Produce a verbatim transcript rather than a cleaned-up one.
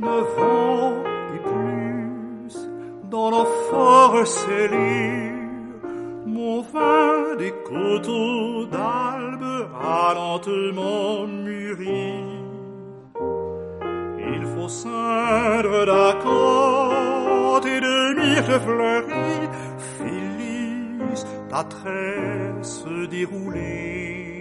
neuf ans et plus, dans nos forêts cellules, mon vin des coteaux d'Albe a lentement mûri. Il faut ceindre d'acanthe et de myrte fleurie, Félix, ta tresse déroulée.